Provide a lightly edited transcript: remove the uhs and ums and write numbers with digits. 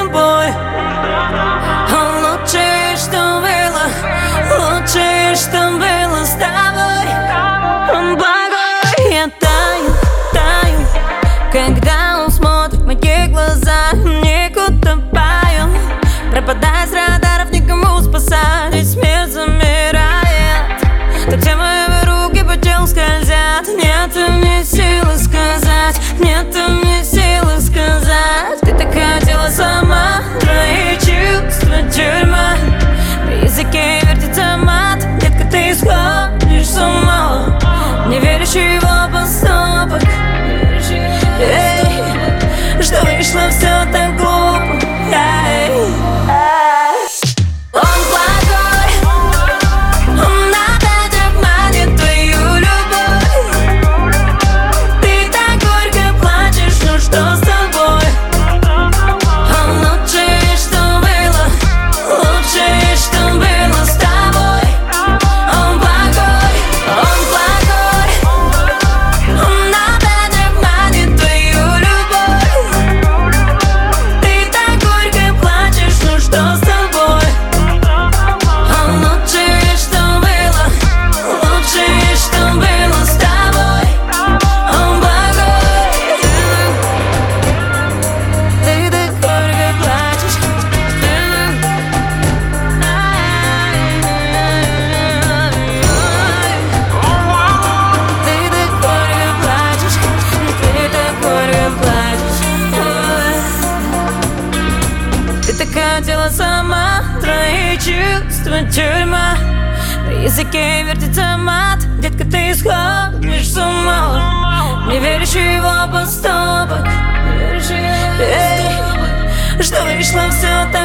тобой. Лучшее, что было, лучшее, что было с тобой. Он благой. Я таю, таю, когда он смотрит в мои глаза. Никуда пою, пропадая с радаров, никому спасать, ведь смерть замирает. Так все мои руки по телу скользят. Нет мне силы сказать, нет мне силы сказать. Ты так хотела сама, твои чувства тюрьма. На языке вертится мат, детка, ты сходишь с ума. Не веришь в его поступок, что вышло все так глупо. Он плохой, он опять обманет твою любовь. Ты так горько плачешь, ну что с тобой? Он лучшее, что было, лучшее, что было с тобой. Он плохой, он опять обманет твою любовь. Ты так горько плачешь, ну что с тобой? Хотела сама, твои чувства тюрьма. На языке вертится мат, детка, ты сходишь с ума. Не веришь в его поступок, что вышло все так